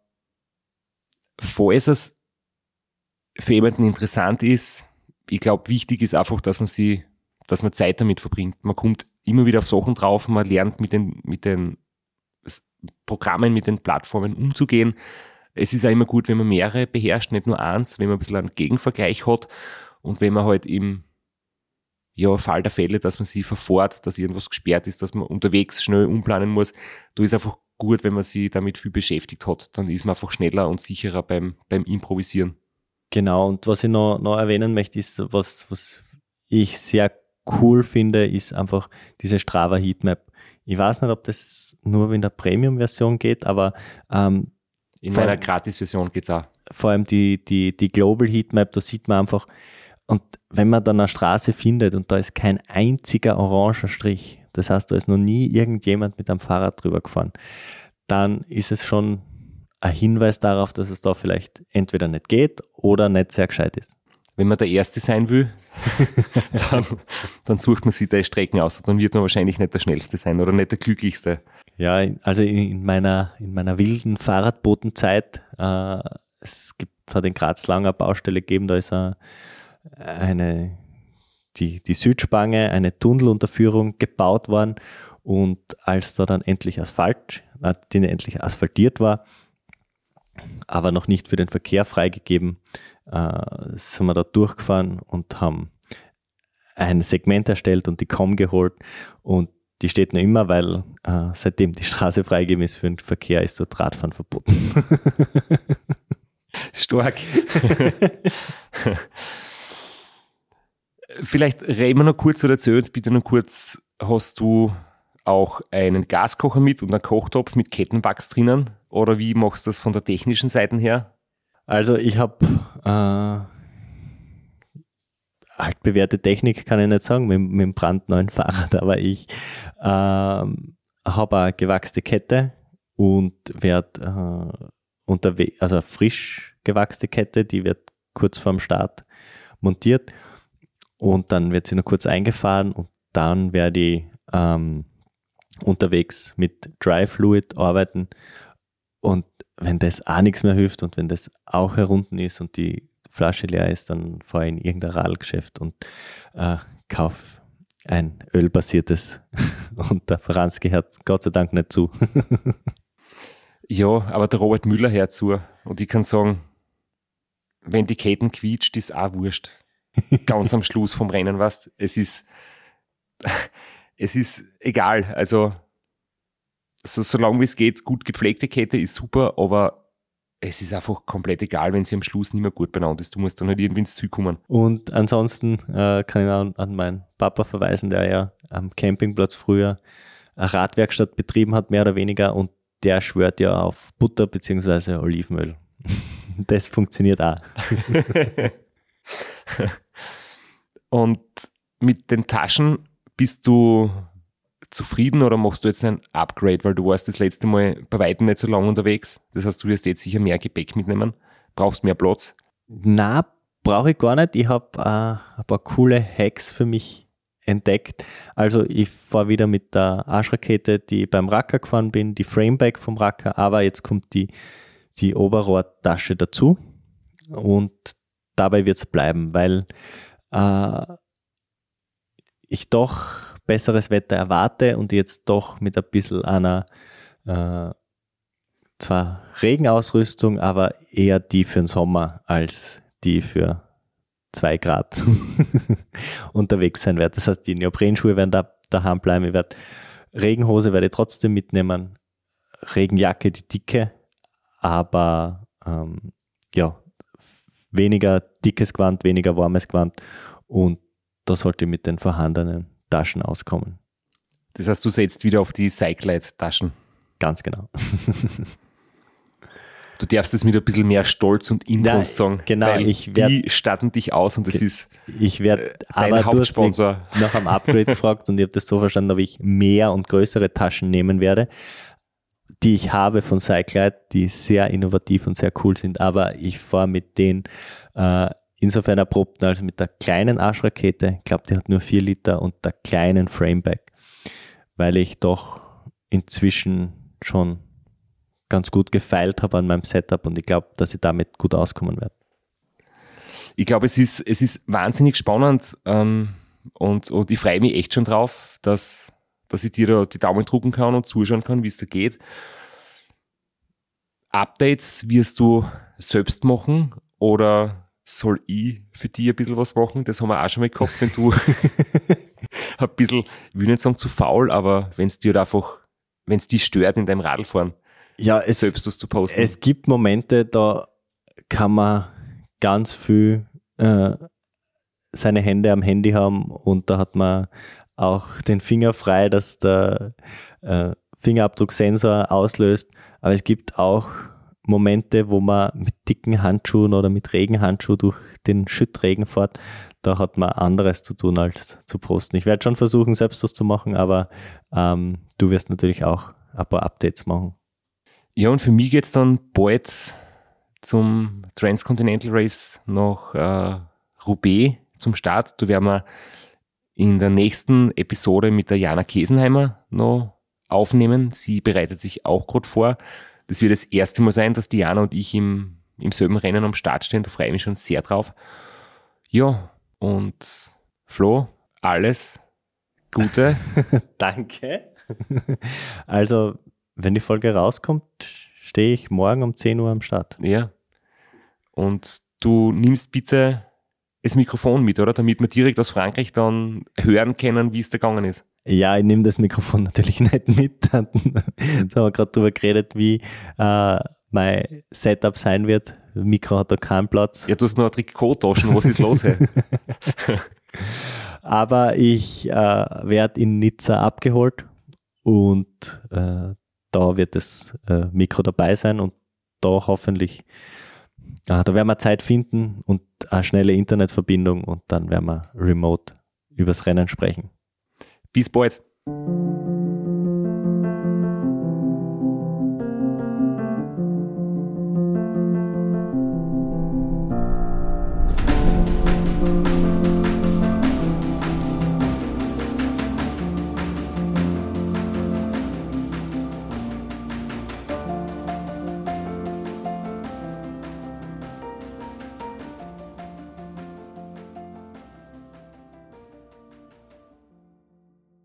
falls es für jemanden interessant ist, ich glaube, wichtig ist einfach, dass man sie, dass man Zeit damit verbringt. Man kommt immer wieder auf Sachen drauf, man lernt mit den, mit den Programmen, mit den Plattformen umzugehen. Es ist auch immer gut, wenn man mehrere beherrscht, nicht nur eins, wenn man ein bisschen einen Gegenvergleich hat und wenn man halt im ja, Fall der Fälle, dass man sie verfährt, dass irgendwas gesperrt ist, dass man unterwegs schnell umplanen muss, da ist einfach gut, wenn man sich damit viel beschäftigt hat. Dann ist man einfach schneller und sicherer beim, beim Improvisieren. Genau, und was ich noch, noch erwähnen möchte, ist, was, was ich sehr cool finde, ist einfach diese Strava Heatmap. Ich weiß nicht, ob das nur in der Premium-Version geht, aber ähm, in meiner Gratis-Version geht es auch. Vor allem die, die, die Global Heatmap, da sieht man einfach, und wenn man dann eine Straße findet und da ist kein einziger oranger Strich, das heißt, da ist noch nie irgendjemand mit einem Fahrrad drüber gefahren, dann ist es schon ein Hinweis darauf, dass es da vielleicht entweder nicht geht oder nicht sehr gescheit ist. Wenn man der Erste sein will, dann, dann sucht man sich die Strecken aus. Dann wird man wahrscheinlich nicht der Schnellste sein oder nicht der Glücklichste. Ja, also in meiner, in meiner wilden Fahrradbotenzeit, äh, es gibt, es hat in Graz lange eine Baustelle gegeben, da ist eine, eine die, die Südspange, eine Tunnelunterführung gebaut worden. Und als da dann endlich Asphalt, äh, die endlich asphaltiert war, aber noch nicht für den Verkehr freigegeben, äh, sind wir da durchgefahren und haben ein Segment erstellt und die C O M geholt. Und die steht noch immer, weil äh, seitdem die Straße freigegeben ist für den Verkehr, ist dort Radfahren verboten. Stark. Vielleicht reden wir noch kurz oder erzähl uns bitte noch kurz, hast du auch einen Gaskocher mit und einen Kochtopf mit Kettenwachs drinnen? Oder wie machst du das von der technischen Seite her? Also ich habe äh, altbewährte Technik, kann ich nicht sagen, mit, mit dem brandneuen Fahrrad, aber ich äh, habe eine gewachste Kette und werde äh, unterwegs, also eine frisch gewachste Kette, die wird kurz vorm Start montiert und dann wird sie noch kurz eingefahren und dann werde ich ähm, unterwegs mit Dry Fluid arbeiten und wenn das auch nichts mehr hilft und wenn das auch herunten ist und die Flasche leer ist, dann fahre ich in irgendein Radlgeschäft und äh, kaufe ein ölbasiertes und der Franz gehört Gott sei Dank nicht zu. Ja, aber der Robert Müller hört zu und ich kann sagen, wenn die Ketten quietscht, ist auch wurscht. Ganz am Schluss vom Rennen, weißt, es ist es ist egal, also so, solange wie es geht, gut gepflegte Kette ist super, aber es ist einfach komplett egal, wenn sie am Schluss nicht mehr gut beieinander ist. Du musst dann halt irgendwie ins Ziel kommen. Und ansonsten äh, kann ich an, an meinen Papa verweisen, der ja am Campingplatz früher eine Radwerkstatt betrieben hat, mehr oder weniger, und der schwört ja auf Butter bzw. Olivenöl. Das funktioniert auch. Und mit den Taschen bist du zufrieden oder machst du jetzt ein Upgrade, weil du warst das letzte Mal bei weitem nicht so lange unterwegs. Das heißt, du wirst jetzt sicher mehr Gepäck mitnehmen, brauchst mehr Platz. Na, brauche ich gar nicht. Ich habe äh, ein paar coole Hacks für mich entdeckt. Also ich fahre wieder mit der Arschrakete, die ich beim Racker gefahren bin, die Frameback vom Racker, aber jetzt kommt die, die Oberrohrtasche dazu und dabei wird es bleiben, weil äh, ich doch besseres Wetter erwarte und jetzt doch mit ein bisschen einer äh, zwar Regenausrüstung, aber eher die für den Sommer als die für zwei Grad unterwegs sein werde. Das heißt, die Neoprenschuhe werden da daheim bleiben. Ich werde Regenhose werde ich trotzdem mitnehmen, Regenjacke, die dicke, aber ähm, ja, weniger dickes Gewand, weniger warmes Gewand und da sollte ich mit den vorhandenen Taschen auskommen. Das heißt, du setzt wieder auf die Cyclite-Taschen. Ganz genau. Du darfst es mit ein bisschen mehr Stolz und Inbrunst sagen, genau, weil ich werd, die statten dich aus und das ist ich werd, dein aber Hauptsponsor. Du hast mich nach einem Upgrade gefragt und ich habe das so verstanden, ob ich mehr und größere Taschen nehmen werde, die ich habe von Cyclite, die sehr innovativ und sehr cool sind, aber ich fahre mit denen äh, insofern erprobten, also mit der kleinen Arschrakete, ich glaube, die hat nur vier Liter, und der kleinen Frameback, weil ich doch inzwischen schon ganz gut gefeilt habe an meinem Setup und ich glaube, dass ich damit gut auskommen werde. Ich glaube, es ist, es ist wahnsinnig spannend ähm, und, und ich freue mich echt schon drauf, dass, dass ich dir da die Daumen drücken kann und zuschauen kann, wie es da geht. Updates wirst du selbst machen oder soll ich für dich ein bisschen was machen? Das haben wir auch schon mal gehabt, wenn du ein bisschen, ich will nicht sagen zu faul, aber wenn es dir halt einfach, wenn es dich stört in deinem Radlfahren, ja, es, selbst was zu posten. Es gibt Momente, da kann man ganz viel äh, seine Hände am Handy haben und da hat man auch den Finger frei, dass der äh, Fingerabdrucksensor auslöst. Aber es gibt auch Momente, wo man mit dicken Handschuhen oder mit Regenhandschuhen durch den Schüttregen fährt. Da hat man anderes zu tun als zu posten. Ich werde schon versuchen, selbst was zu machen, aber ähm, du wirst natürlich auch ein paar Updates machen. Ja, und für mich geht es dann bald zum Transcontinental Race nach äh, Roubaix zum Start. Da werden wir in der nächsten Episode mit der Jana Kesenheimer noch aufnehmen. Sie bereitet sich auch gerade vor. Das wird das erste Mal sein, dass die Jana und ich im, im selben Rennen am Start stehen. Da freue ich mich schon sehr drauf. Ja, und Flo, alles Gute. Danke. Also, wenn die Folge rauskommt, stehe ich morgen um zehn Uhr am Start. Ja. Und du nimmst bitte das Mikrofon mit, oder? Damit wir direkt aus Frankreich dann hören können, wie es da gegangen ist. Ja, ich nehme das Mikrofon natürlich nicht mit. Da haben wir gerade drüber geredet, wie äh, mein Setup sein wird. Das Mikro hat da keinen Platz. Ja, du hast noch eine Trikottaschen, was ist los? Hey? Aber ich äh, werde in Nizza abgeholt und äh, da wird das äh, Mikro dabei sein und da hoffentlich, äh, da werden wir Zeit finden und eine schnelle Internetverbindung und dann werden wir remote übers Rennen sprechen. Bis bald.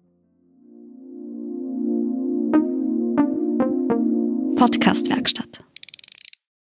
Podcast-Werkstatt.